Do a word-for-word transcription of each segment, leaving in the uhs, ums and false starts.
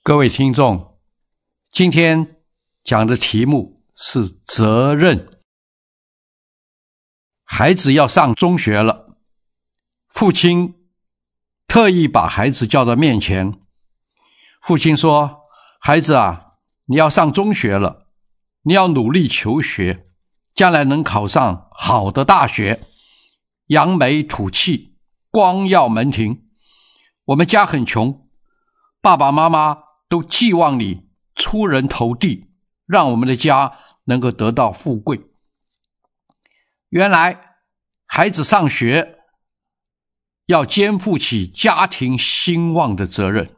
各位听众，今天讲的题目是责任。孩子要上中学了，父亲特意把孩子叫到面前。父亲说：孩子啊，你要上中学了，你要努力求学，将来能考上好的大学，扬眉吐气，光耀门庭。我们家很穷，爸爸妈妈都寄望你出人头地，让我们的家能够得到富贵。原来孩子上学要肩负起家庭兴旺的责任。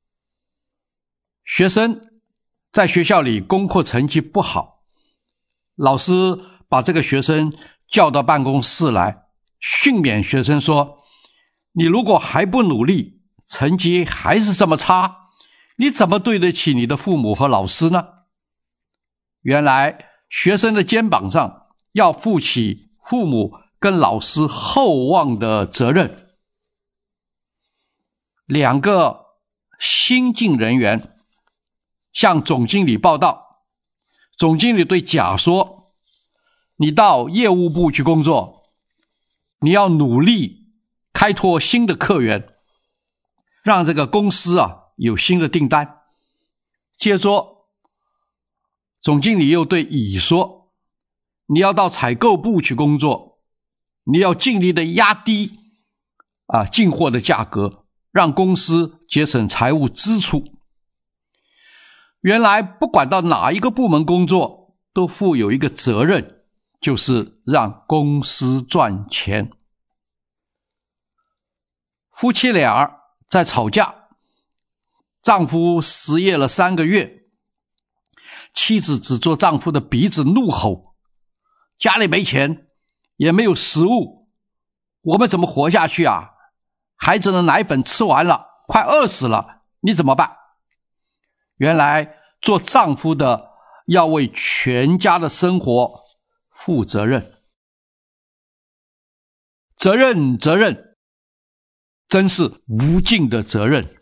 学生在学校里功课成绩不好，老师把这个学生叫到办公室来，训勉学生说：你如果还不努力，成绩还是这么差，你怎么对得起你的父母和老师呢？原来学生的肩膀上要负起父母跟老师厚望的责任。两个新进人员向总经理报道，总经理对甲说：你到业务部去工作，你要努力开拓新的客源，让这个公司啊有新的订单。接着总经理又对乙说：你要到采购部去工作，你要尽力的压低啊进货的价格，让公司节省财务支出。原来不管到哪一个部门工作，都负有一个责任，就是让公司赚钱。夫妻俩在吵架，丈夫失业了三个月，妻子指着丈夫的鼻子怒吼：家里没钱，也没有食物，我们怎么活下去啊？孩子的奶粉吃完了，快饿死了，你怎么办？原来做丈夫的要为全家的生活负责任。责任责任真是无尽的责任。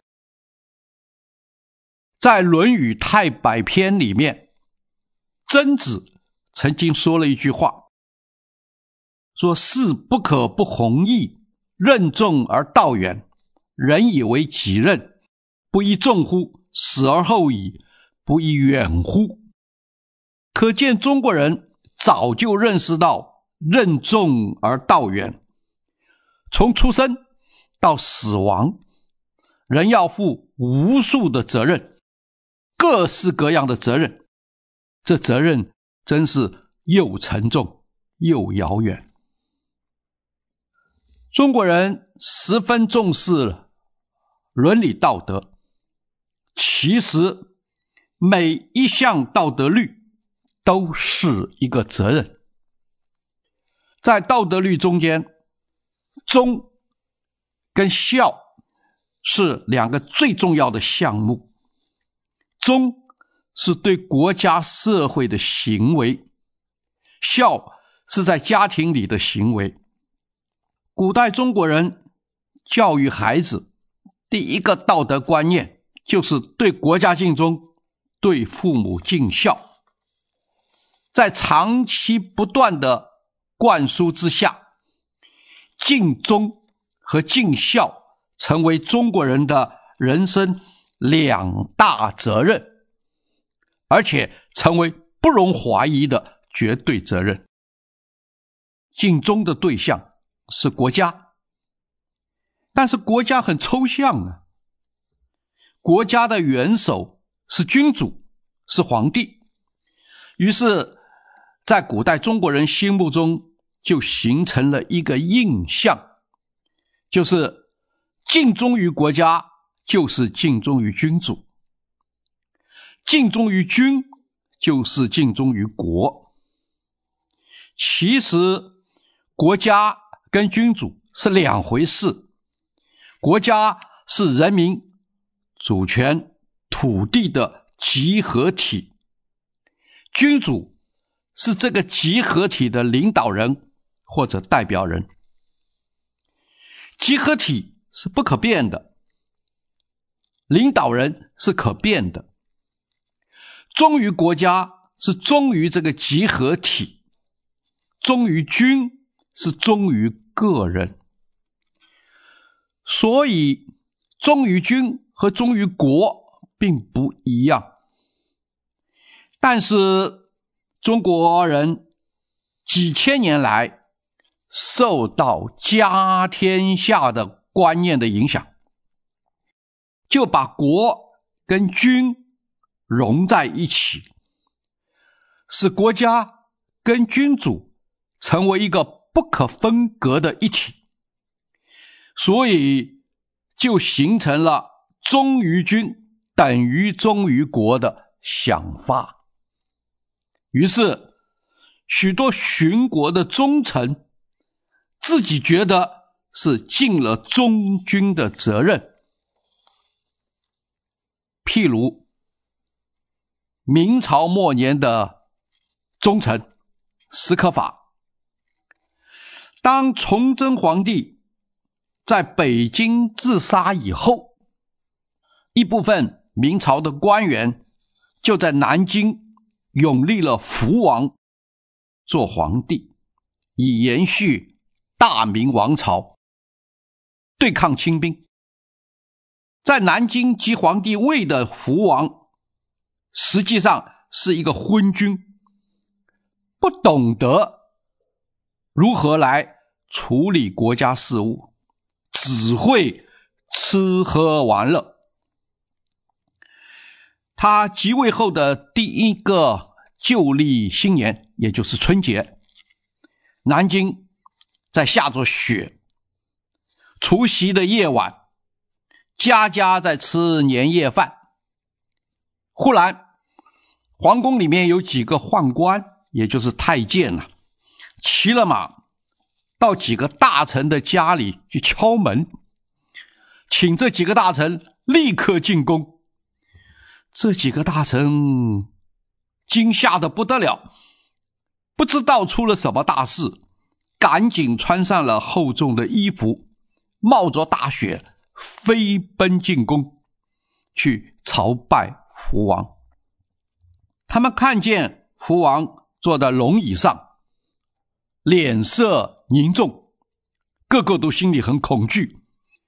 在《论语太百篇》里面，曾子曾经说了一句话，说事不可不弘毅，任重而道远，人以为己任，不亦重乎？死而后已，不亦远乎？可见中国人早就认识到任重而道远。从出生到死亡，人要负无数的责任，各式各样的责任，这责任真是又沉重又遥远。中国人十分重视伦理道德，其实每一项道德律都是一个责任。在道德律中间，忠跟孝是两个最重要的项目。忠是对国家社会的行为，孝是在家庭里的行为。古代中国人教育孩子，第一个道德观念就是对国家尽忠，对父母尽孝。在长期不断的灌输之下，尽忠和尽孝成为中国人的人生两大责任，而且成为不容怀疑的绝对责任。尽忠的对象是国家，但是国家很抽象啊。国家的元首是君主，是皇帝。于是在古代中国人心目中就形成了一个印象，就是尽忠于国家就是尽忠于君主，尽忠于君就是尽忠于国。其实国家跟君主是两回事，国家是人民主权土地的集合体，君主是这个集合体的领导人或者代表人。集合体是不可变的， 领导人是可变的，忠于国家是忠于这个集合体，忠于君是忠于个人。所以忠于君和忠于国并不一样。但是中国人几千年来受到家天下的观念的影响，就把国跟君融在一起，使国家跟君主成为一个不可分割的一体，所以就形成了忠于君等于忠于国的想法。于是许多殉国的忠臣自己觉得是尽了忠君的责任。譬如明朝末年的忠臣史可法，当崇祯皇帝在北京自杀以后，一部分明朝的官员就在南京拥立了福王做皇帝，以延续大明王朝，对抗清兵。在南京即皇帝位的福王实际上是一个昏君，不懂得如何来处理国家事务，只会吃喝玩乐。他即位后的第一个旧历新年，也就是春节，南京在下着雪，除夕的夜晚，家家在吃年夜饭。忽然皇宫里面有几个宦官，也就是太监啊，骑了马到几个大臣的家里去敲门，请这几个大臣立刻进宫。这几个大臣惊吓得不得了，不知道出了什么大事，赶紧穿上了厚重的衣服，冒着大雪飞奔进宫去朝拜福王。他们看见福王坐在龙椅上，脸色凝重，个个都心里很恐惧，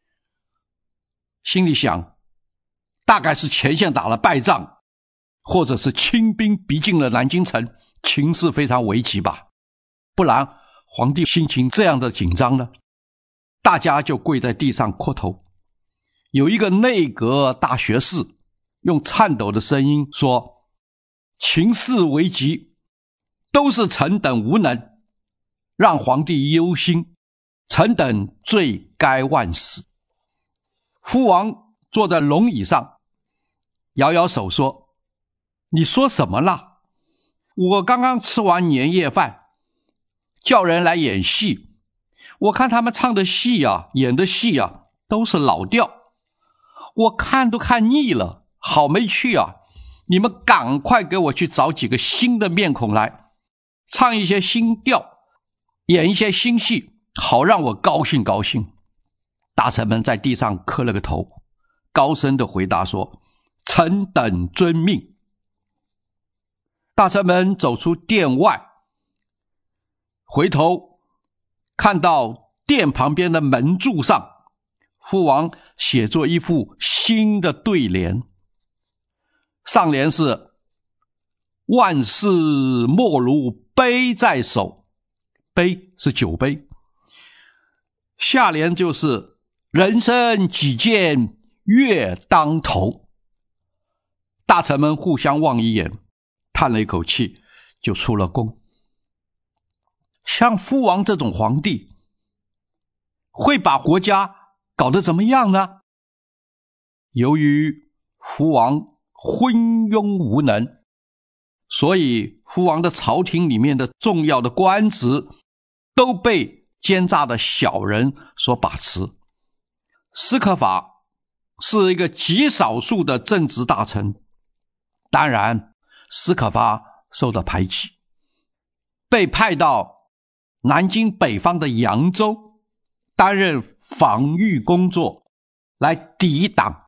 心里想大概是前线打了败仗，或者是清兵逼近了南京城，情势非常危急吧，不然皇帝心情这样的紧张呢？大家就跪在地上磕头。有一个内阁大学士用颤抖的声音说，情势危急，都是臣等无能，让皇帝忧心，臣等罪该万死。福王坐在龙椅上，摇摇手说，你说什么啦？我刚刚吃完年夜饭，叫人来演戏，我看他们唱的戏啊，演的戏啊，都是老调，我看都看腻了，好没趣啊！你们赶快给我去找几个新的面孔来，唱一些新调，演一些新戏，好让我高兴高兴。大臣们在地上磕了个头，高声的回答说，臣等遵命。大臣们走出殿外，回头看到殿旁边的门柱上，福王写作一副新的对联，上联是万事莫如杯在手，杯是酒杯，下联就是人生几件月当头。大臣们互相望一眼，叹了一口气，就出了宫。像福王这种皇帝，会把国家搞得怎么样呢？由于福王昏庸无能，所以福王的朝廷里面的重要的官职都被奸诈的小人所把持。史可法是一个极少数的正直大臣，当然史可法受到排挤，被派到南京北方的扬州担任防御工作，来抵挡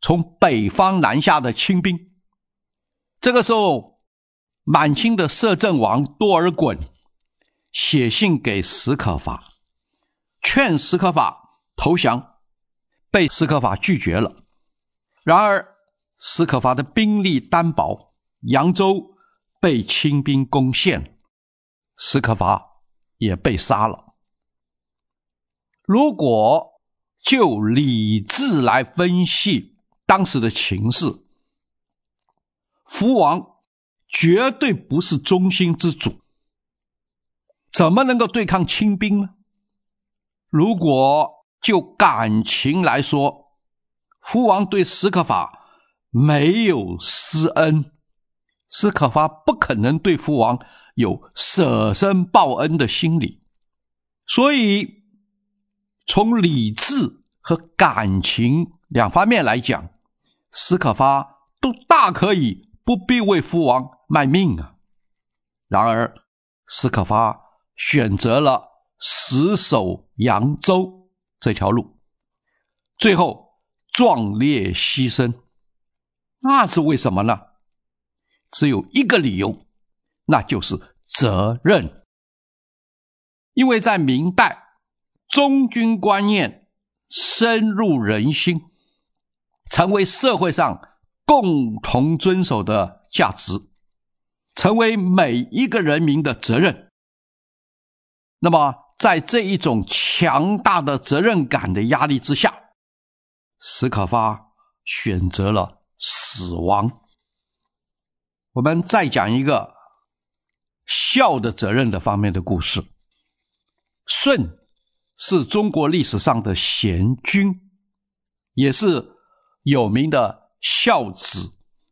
从北方南下的清兵。这个时候，满清的摄政王多尔衮写信给史可法，劝史可法投降，被史可法拒绝了。然而史可法的兵力单薄，扬州被清兵攻陷，史可法也被杀了。如果就理智来分析当时的情势，福王绝对不是中兴之主，怎么能够对抗清兵呢？如果就感情来说，福王对史可法没有施恩，史可法不可能对福王有舍身报恩的心理，所以从理智和感情两方面来讲，史可法都大可以不必为福王卖命啊。然而史可法选择了死守扬州这条路，最后壮烈牺牲。那是为什么呢？只有一个理由，那就是责任。因为在明代，忠君观念深入人心，成为社会上共同遵守的价值，成为每一个人民的责任。那么在这一种强大的责任感的压力之下，史可法选择了死亡。我们再讲一个孝的责任的方面的故事。舜是中国历史上的贤君，也是有名的孝子。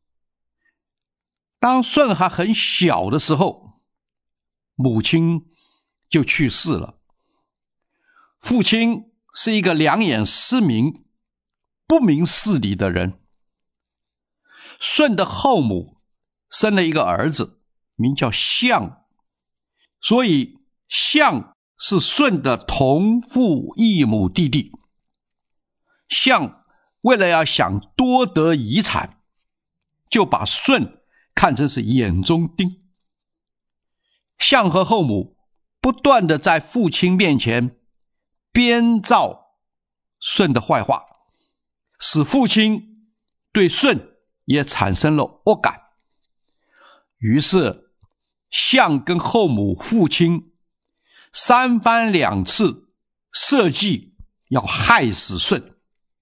当舜还很小的时候，母亲就去世了。父亲是一个两眼失明、不明事理的人。舜的后母生了一个儿子，名叫象，所以象是舜的同父异母弟弟。象为了要想多得遗产，就把舜看成是眼中钉。象和后母不断地在父亲面前编造舜的坏话，使父亲对舜也产生了恶感。于是象跟后母、父亲三番两次设计要害死舜。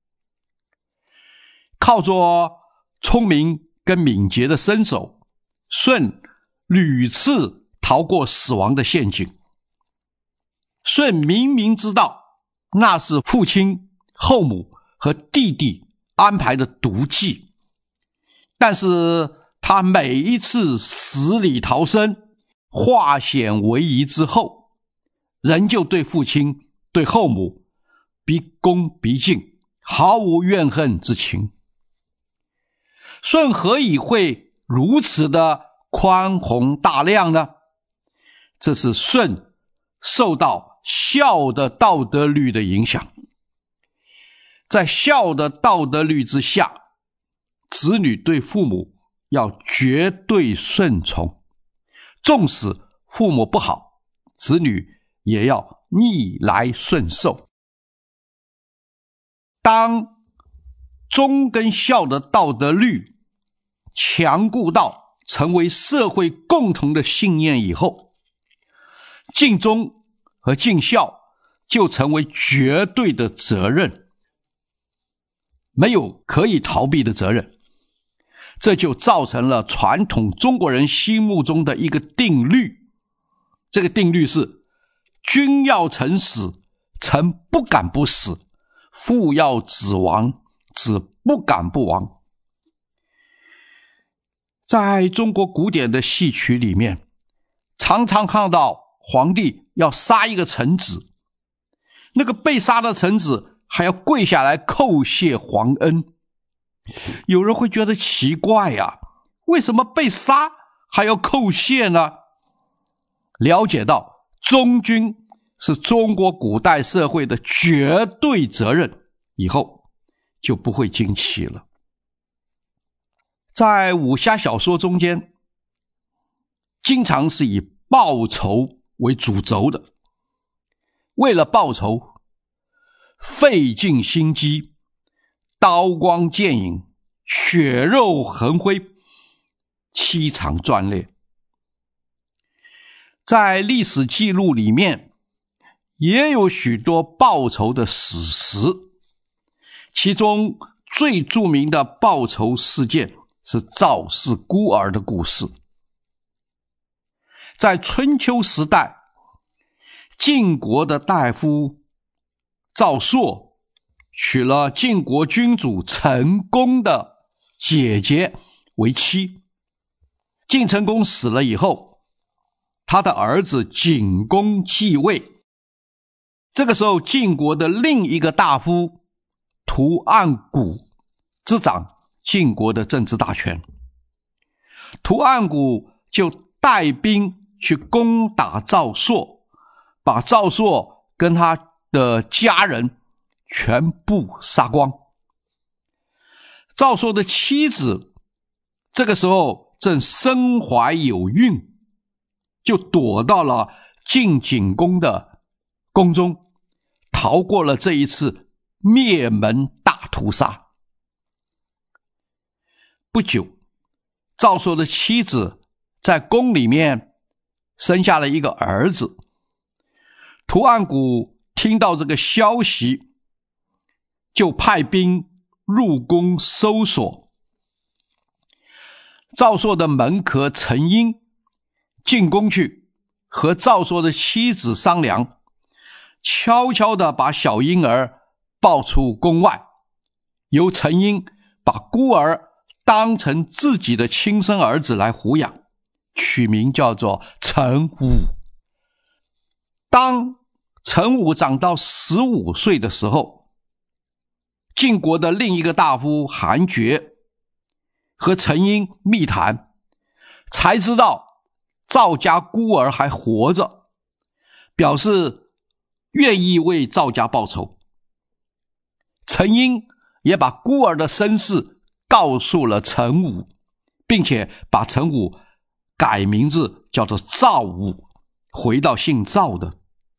靠着聪明跟敏捷的身手，舜屡次逃过死亡的陷阱。舜明明知道那是父亲、后母和弟弟安排的毒计，但是他每一次死里逃生、化险为夷之后，仍旧对父亲、对后母毕恭毕敬，毫无怨恨之情。舜何以会如此的宽宏大量呢？这是舜受到孝的道德律的影响。在孝的道德律之下，子女对父母要绝对顺从，纵使父母不好，子女也要逆来顺受。当忠跟孝的道德律强固到成为社会共同的信念以后，尽忠和尽孝就成为绝对的责任，没有可以逃避的责任。这就造成了传统中国人心目中的一个定律，这个定律是：君要臣死，臣不敢不死；父要子亡，子不敢不亡。在中国古典的戏曲里面，常常看到皇帝要杀一个臣子，那个被杀的臣子还要跪下来叩谢皇恩。有人会觉得奇怪呀，为什么被杀还要叩谢呢？了解到忠君是中国古代社会的绝对责任以后，就不会惊奇了。 在武侠小说中间，经常是以报仇为主轴的，为了报仇，费尽心机，刀光剑影，血肉横挥，凄惨壮烈。在历史记录里面也有许多报仇的史实，其中最著名的报仇事件是赵氏孤儿的故事。在春秋时代，晋国的大夫赵朔娶了晋国君主陈宫的姐姐为妻。晋成公死了以后，他的儿子景公继位。这个时候，晋国的另一个大夫屠岸贾执掌晋国的政治大权。屠岸贾就带兵去攻打赵朔，把赵朔跟他的家人全部杀光。赵朔的妻子这个时候正身怀有孕，就躲到了晋景公的宫中，逃过了这一次灭门大屠杀。不久，赵朔的妻子在宫里面生下了一个儿子。屠岸贾听到这个消息，就派兵入宫搜索。赵朔的门客陈婴进宫去，和赵朔的妻子商量，悄悄地把小婴儿抱出宫外，由陈婴把孤儿当成自己的亲生儿子来抚养，取名叫做陈武。当陈武长到十五岁的时候，晋国的另一个大夫韩厥和陈婴密谈，才知道赵家孤儿还活着，表示愿意为赵家报仇。陈婴也把孤儿的身世告诉了陈武，并且把陈武改名字叫做赵武，回到姓赵的。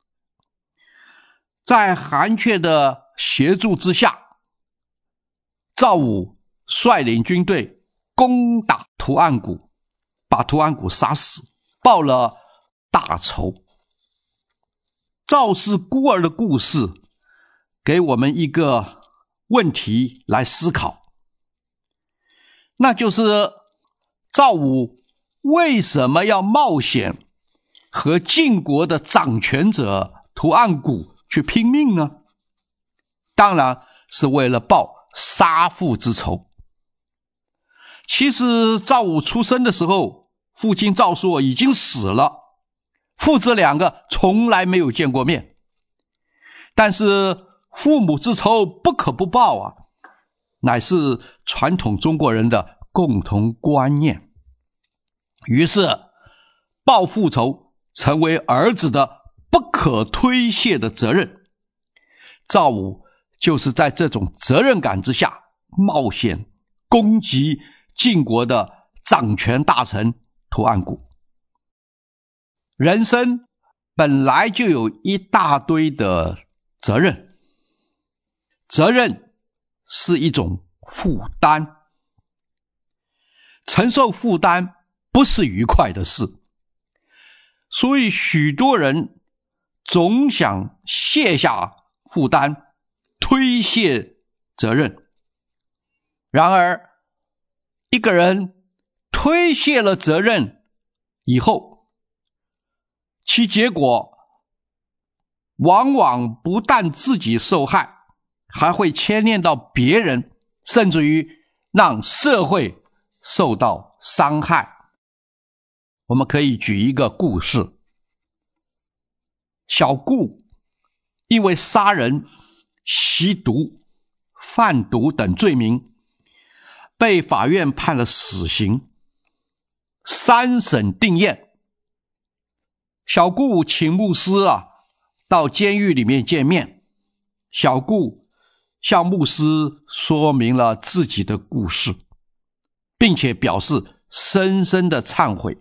在韩厥的协助之下，赵武率领军队攻打屠岸贾，把屠岸贾杀死，报了大仇。赵氏孤儿的故事给我们一个问题来思考，那就是赵武为什么要冒险和晋国的掌权者屠岸贾去拼命呢？当然是为了报杀父之仇。其实赵武出生的时候，父亲赵朔已经死了，父子两个从来没有见过面。但是父母之仇不可不报啊，乃是传统中国人的共同观念。于是报父仇成为儿子的不可推卸的责任。赵武就是在这种责任感之下，冒险攻击晋国的掌权大臣屠岸贾。人生本来就有一大堆的责任，责任是一种负担，承受负担不是愉快的事，所以许多人总想卸下负担，推卸责任。然而一个人推卸了责任以后，其结果往往不但自己受害，还会牵连到别人，甚至于让社会受到伤害。我们可以举一个故事。小顾因为杀人、吸毒、贩毒等罪名，被法院判了死刑。三审定验，小顾请牧师啊到监狱里面见面。小顾向牧师说明了自己的故事， 并且表示深深的忏悔。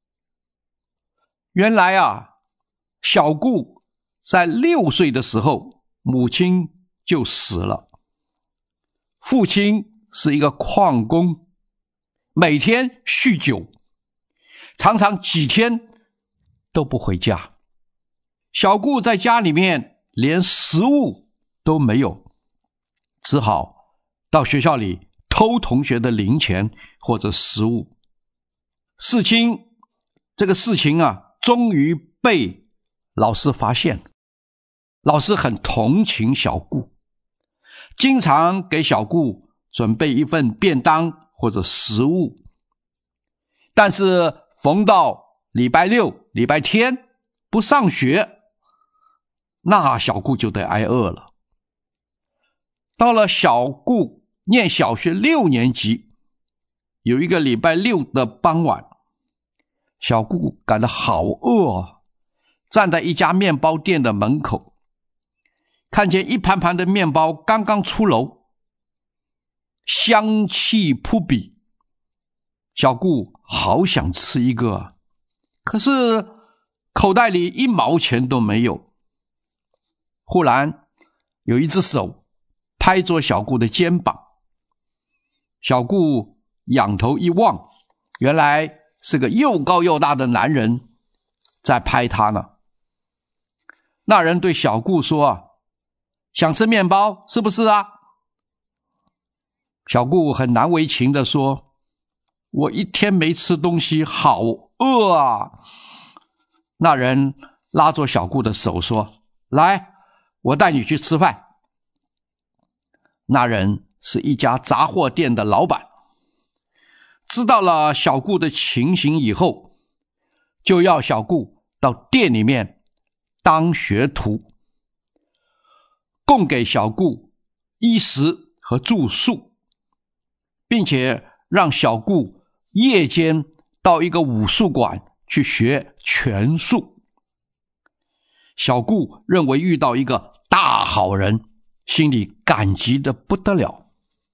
原来啊，小顾在六岁的时候，母亲就死了。父亲是一个矿工，每天酗酒，常常几天都不回家。小顾在家里面连食物都没有，只好到学校里偷同学的零钱或者食物。事情这个事情啊，终于被老师发现。老师很同情小顾，经常给小顾准备一份便当或者食物。但是逢到礼拜六、礼拜天不上学，那小顾就得挨饿了。到了小顾念小学六年级，有一个礼拜六的傍晚，小顾感到好饿哦，站在一家面包店的门口，看见一盘盘的面包刚刚出炉，香气扑鼻，小顾好想吃一个，可是口袋里一毛钱都没有。忽然有一只手拍着小顾的肩膀，小顾仰头一望，原来是个又高又大的男人在拍他呢。那人对小顾说啊，想吃面包是不是啊？小顾很难为情地说，我一天没吃东西，好饿啊。那人拉着小顾的手说，来，我带你去吃饭。那人是一家杂货店的老板，知道了小顾的情形以后，就要小顾到店里面当学徒，供给小顾衣食和住宿，并且让小顾夜间到一个武术馆去学拳术。小顾认为遇到一个大好人，心里感激得不得了。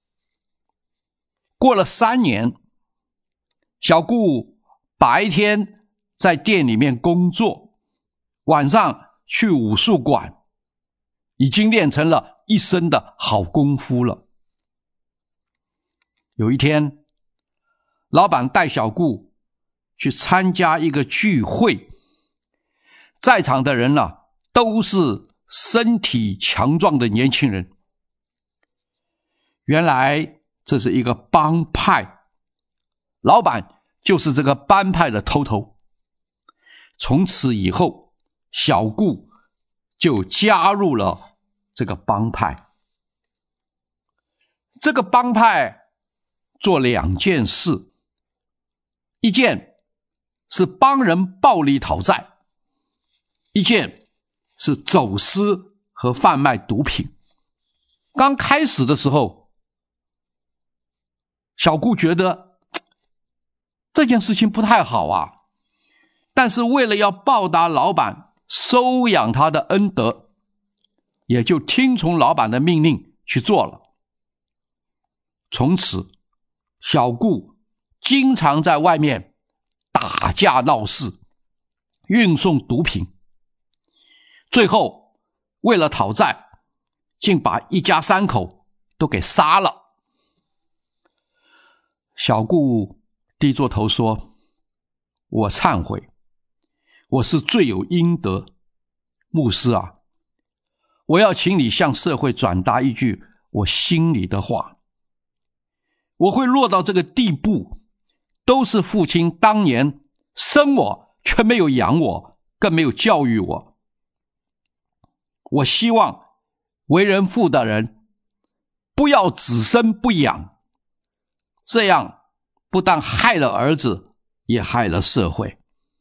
过了三年，小顾白天在店里面工作，晚上去武术馆，已经练成了一身的好功夫了。有一天，老板带小顾去参加一个聚会，在场的人啊，都是身体强壮的年轻人。原来这是一个帮派，老板就是这个帮派的头头。从此以后，小顾就加入了这个帮派。这个帮派做两件事，一件是帮人暴力讨债，一件是走私和贩卖毒品。刚开始的时候，小顾觉得这件事情不太好啊，但是为了要报答老板收养他的恩德，也就听从老板的命令去做了。从此，小顾经常在外面打架闹事，运送毒品，最后为了讨债，竟把一家三口都给杀了。小顾低着头说，我忏悔，我是罪有应得。牧师啊，我要请你向社会转达一句我心里的话。我会落到这个地步，都是父亲当年生我却没有养我，更没有教育我。我希望为人父的人不要只生不养，这样不但害了儿子，也害了社会。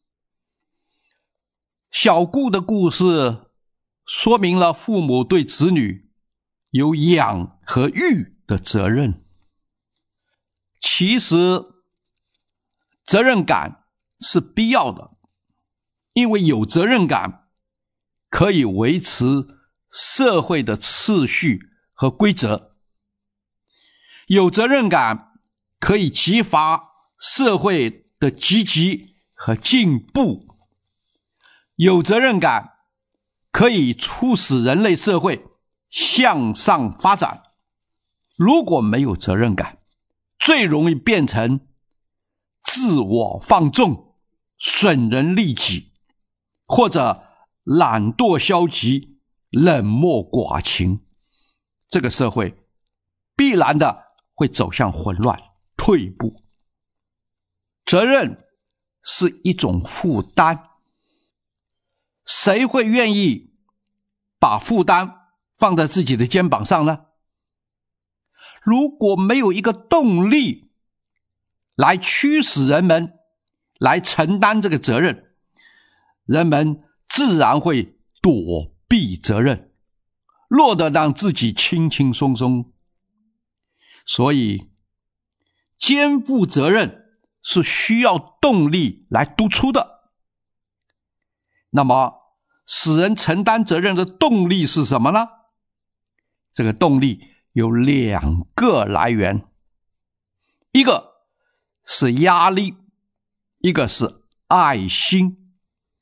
小顾的故事说明了父母对子女有养和育的责任。其实责任感是必要的，因为有责任感可以维持社会的秩序和规则。有责任感可以激发社会的积极和进步。有责任感可以促使人类社会向上发展。如果没有责任感，最容易变成自我放纵、损人利己，或者懒惰消极、冷漠寡情。这个社会必然的会走向混乱、退步。责任是一种负担，谁会愿意把负担放在自己的肩膀上呢？如果没有一个动力来驱使人们来承担这个责任，人们自然会躲避责任，落得让自己轻轻松松。所以肩负责任是需要动力来督促的。那么使人承担责任的动力是什么呢？这个动力有两个来源，一个是压力，一个是爱心。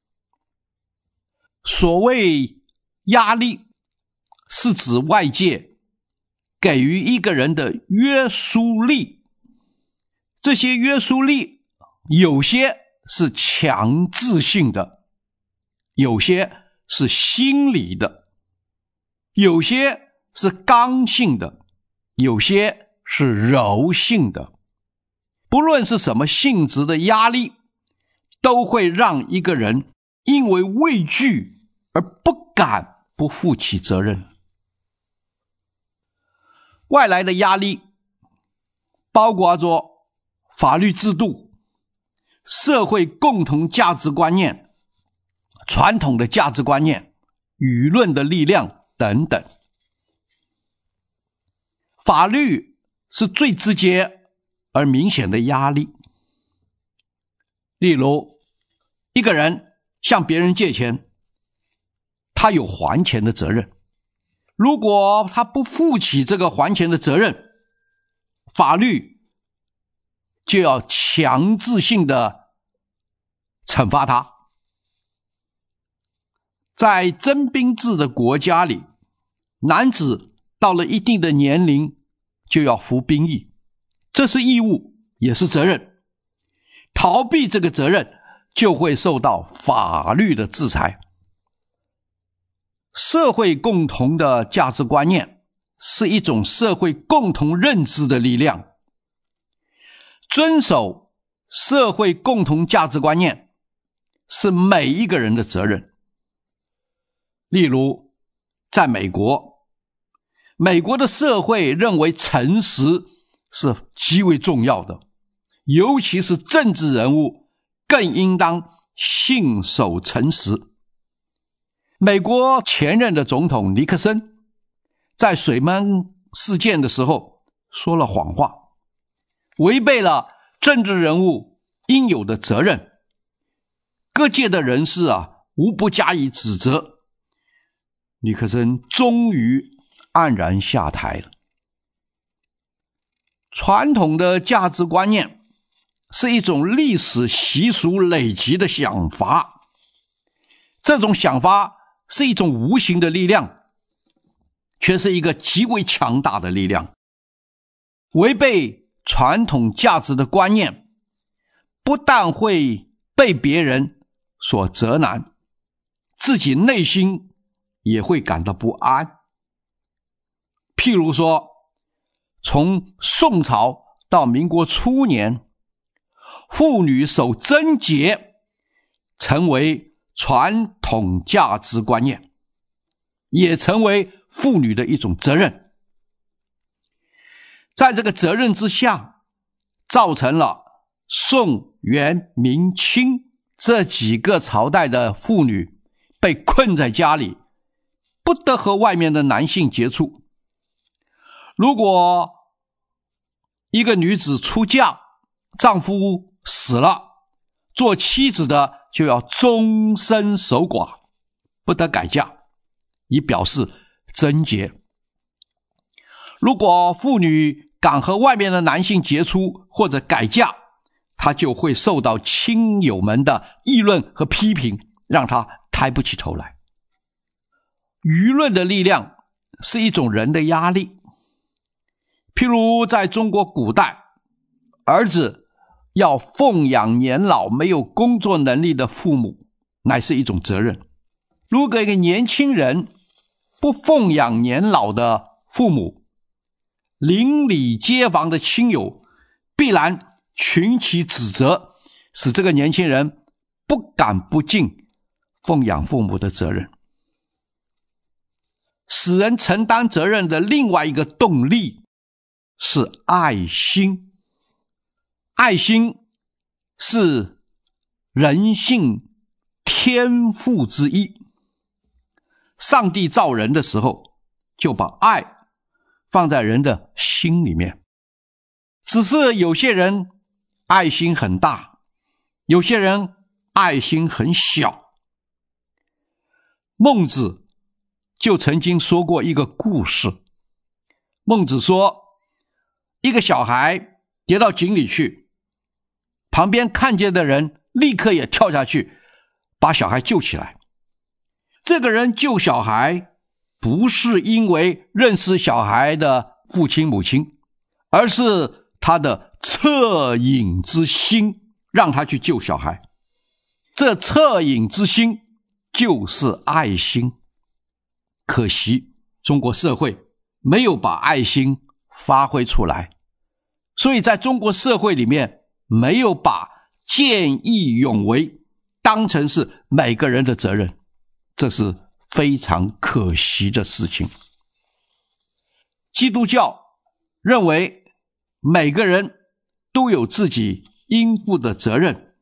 所谓压力，是指外界给予一个人的约束力。这些约束力有些是强制性的，有些是心理的，有些是刚性的，有些是柔性的。不论是什么性质的压力，都会让一个人因为畏惧而不敢不负起责任。外来的压力包括着法律制度、社会共同价值观念、传统的价值观念、舆论的力量等等。法律是最直接而明显的压力。例如，一个人向别人借钱，他有还钱的责任。如果他不负起这个还钱的责任，法律就要强制性的惩罚他。在征兵制的国家里，男子到了一定的年龄就要服兵役，这是义务，也是责任。逃避这个责任，就会受到法律的制裁。社会共同的价值观念是一种社会共同认知的力量。遵守社会共同价值观念是每一个人的责任。例如，在美国，美国的社会认为诚实是极为重要的，尤其是政治人物更应当信守诚实。美国前任的总统尼克森在水门事件的时候说了谎话，违背了政治人物应有的责任，各界的人士啊无不加以指责。尼克森终于黯然下台了。传统的价值观念是一种历史习俗累积的想法，这种想法是一种无形的力量，却是一个极为强大的力量。违背传统价值的观念，不但会被别人所责难，自己内心也会感到不安。譬如说，从宋朝到民国初年，妇女守贞洁成为传统价值观念，也成为妇女的一种责任。在这个责任之下，造成了宋、元、明、清这几个朝代的妇女被困在家里，不得和外面的男性接触。如果一个女子出嫁，丈夫死了，做妻子的就要终身守寡，不得改嫁，以表示贞洁。如果妇女敢和外面的男性结出或者改嫁，他就会受到亲友们的议论和批评，让他抬不起头来。舆论的力量是一种人的压力。譬如在中国古代，儿子要奉养年老没有工作能力的父母，乃是一种责任。如果一个年轻人不奉养年老的父母，邻里街坊的亲友必然群起指责，使这个年轻人不敢不尽奉养父母的责任。使人承担责任的另外一个动力是爱心。爱心是人性天赋之一。上帝造人的时候，就把爱放在人的心里面。只是有些人爱心很大，有些人爱心很小。孟子就曾经说过一个故事。孟子说，一个小孩跌到井里去，旁边看见的人立刻也跳下去把小孩救起来。这个人救小孩不是因为认识小孩的父亲母亲，而是他的恻隐之心让他去救小孩。这恻隐之心就是爱心。可惜中国社会没有把爱心发挥出来，所以在中国社会里面没有把见义勇为当成是每个人的责任，这是非常可惜的事情。基督教认为每个人都有自己应负的责任，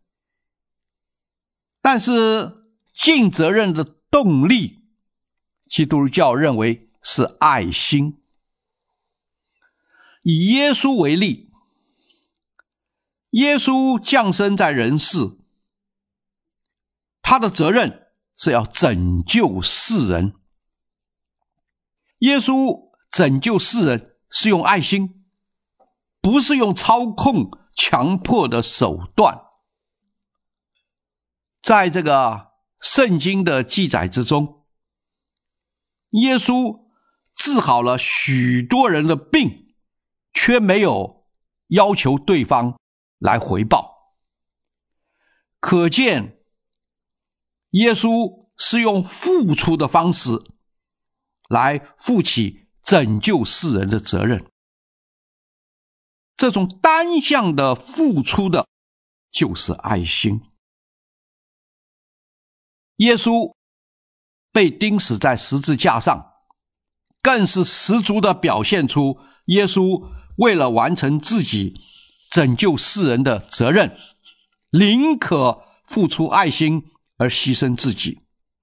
但是尽责任的动力，基督教认为是爱心。以耶稣为例，耶稣降生在人世，他的责任是要拯救世人。耶稣拯救世人是用爱心，不是用操控强迫的手段。在这个圣经的记载之中，耶稣治好了许多人的病，却没有要求对方来回报。可见耶稣是用付出的方式来负起拯救世人的责任。这种单向的付出的就是爱心。耶稣被钉死在十字架上，更是十足的表现出耶稣为了完成自己拯救世人的责任，宁可付出爱心而牺牲自己。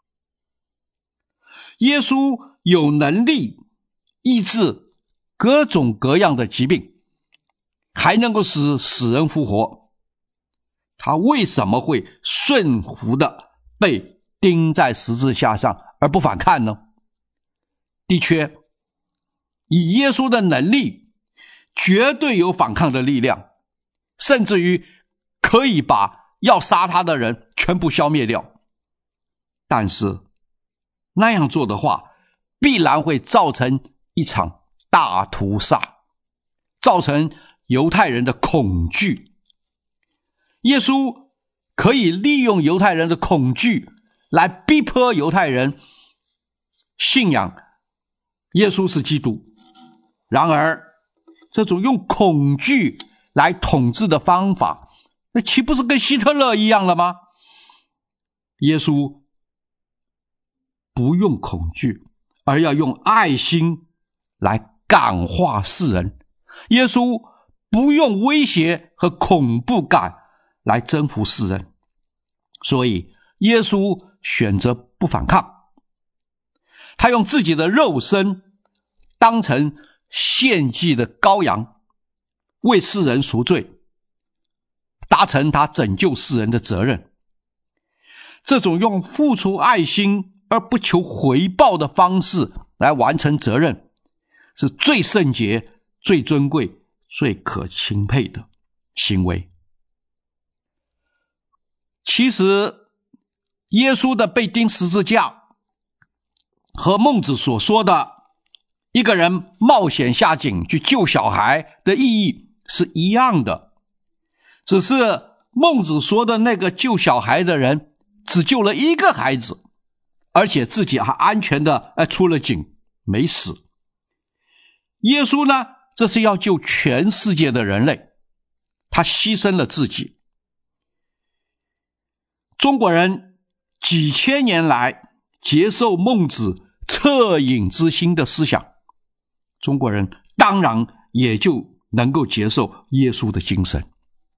耶稣有能力医治各种各样的疾病，还能够使死人复活，他为什么会顺服的被钉在十字架上而不反抗呢？的确，以耶稣的能力，绝对有反抗的力量，甚至于可以把要杀他的人全部消灭掉。但是那样做的话，必然会造成一场大屠杀，造成犹太人的恐惧。耶稣可以利用犹太人的恐惧来逼迫犹太人信仰耶稣是基督。然而这种用恐惧来统治的方法，那岂不是跟希特勒一样了吗？耶稣不用恐惧，而要用爱心来感化世人。耶稣不用威胁和恐怖感来征服世人，所以耶稣选择不反抗，他用自己的肉身当成献祭的羔羊，为世人赎罪，达成他拯救世人的责任。这种用付出爱心而不求回报的方式来完成责任，是最圣洁、最尊贵， 最可钦佩的行为。其实耶稣的被钉十字架和孟子所说的一个人冒险下井去救小孩的意义是一样的，只是孟子说的那个救小孩的人只救了一个孩子，而且自己还安全的出了井没死。耶稣呢，这是要救全世界的人类，他牺牲了自己。中国人几千年来接受孟子恻隐之心的思想，中国人当然也就能够接受耶稣的精神。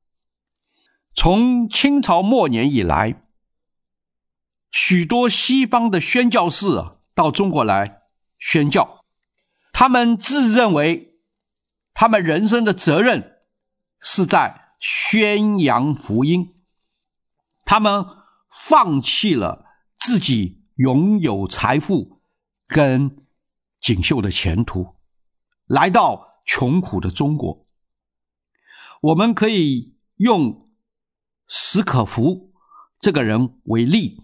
从清朝末年以来，许多西方的宣教士啊到中国来宣教，他们自认为他们人生的责任是在宣扬福音，他们放弃了自己拥有财富跟锦绣的前途，来到穷苦的中国。我们可以用史可夫这个人为例。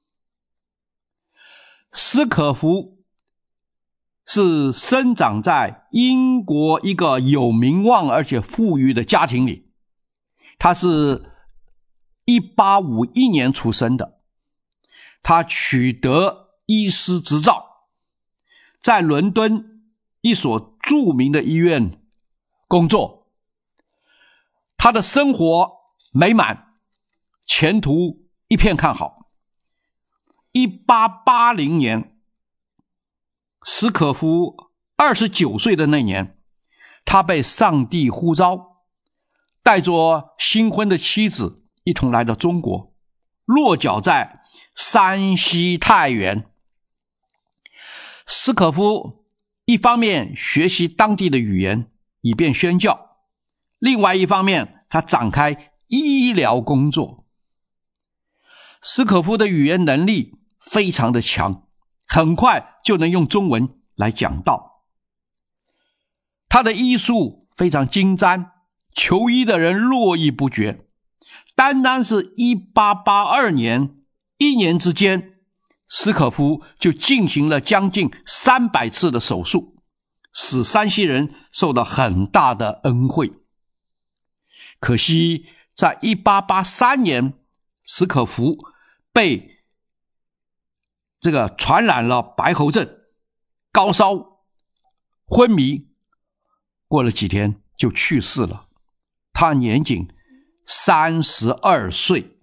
史可夫是生长在英国一个有名望而且富裕的家庭里，他是一八五一年出生的，他取得医师执照，在伦敦一所著名的医院工作，他的生活美满，前途一片看好。一八八零年，史可夫二十九岁的那年，他被上帝呼召，带着新婚的妻子一同来到中国，落脚在山西太原。史可夫一方面学习当地的语言以便宣教，另外一方面他展开医疗工作。史可夫的语言能力非常的强，很快就能用中文来讲道。他的医术非常精湛，求医的人络绎不绝。单单是一八八二年，一年之间，史可夫就进行了将近三百次的手术，使山西人受到很大的恩惠。可惜在一八八三年，史可夫被这个传染了白喉症，高烧昏迷，过了几天就去世了，他年仅三十二岁。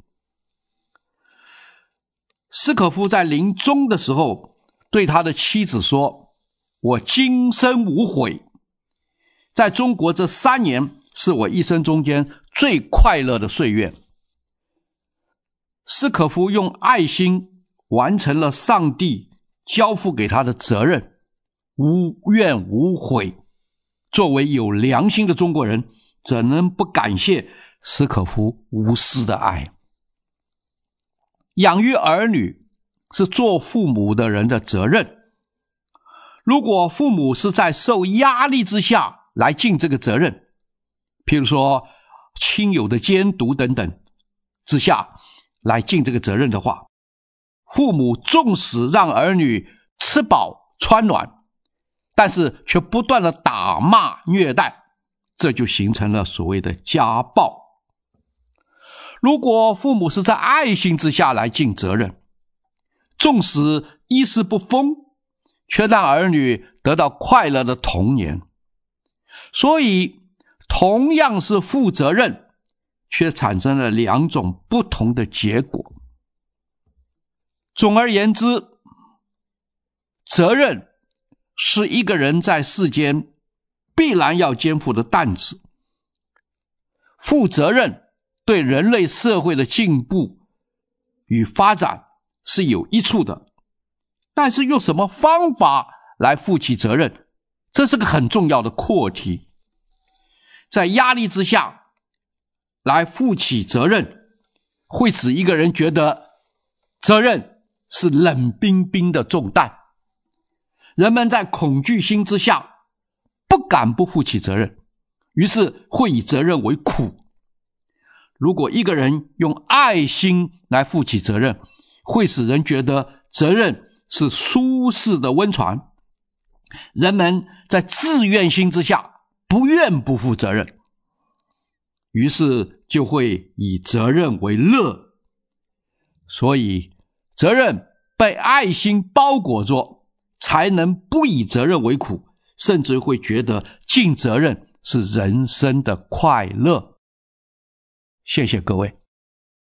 史可夫在临终的时候对他的妻子说，我今生无悔，在中国这三年是我一生中间最快乐的岁月。史可夫用爱心完成了上帝交付给他的责任，无怨无悔。作为有良心的中国人，怎能不感谢史可夫无私的爱？养育儿女是做父母的人的责任，如果父母是在受压力之下来尽这个责任，譬如说亲友的监督等等之下来尽这个责任的话，父母纵使让儿女吃饱穿暖，但是却不断的打骂虐待，这就形成了所谓的家暴。如果父母是在爱心之下来尽责任，纵使一时不丰，却让儿女得到快乐的童年。所以同样是负责任，却产生了两种不同的结果。总而言之，责任是一个人在世间必然要肩负的担子。负责任对人类社会的进步与发展是有益处的，但是用什么方法来负起责任，这是个很重要的课题。在压力之下来负起责任，会使一个人觉得责任是冷冰冰的重担。人们在恐惧心之下不敢不负起责任， 于是会以责任为苦。如果一个人用爱心来负起责任，会使人觉得责任是舒适的温床，人们在自愿心之下不愿不负责任，于是就会以责任为乐。所以责任被爱心包裹着，才能不以责任为苦，甚至会觉得尽责任是人生的快乐。谢谢各位。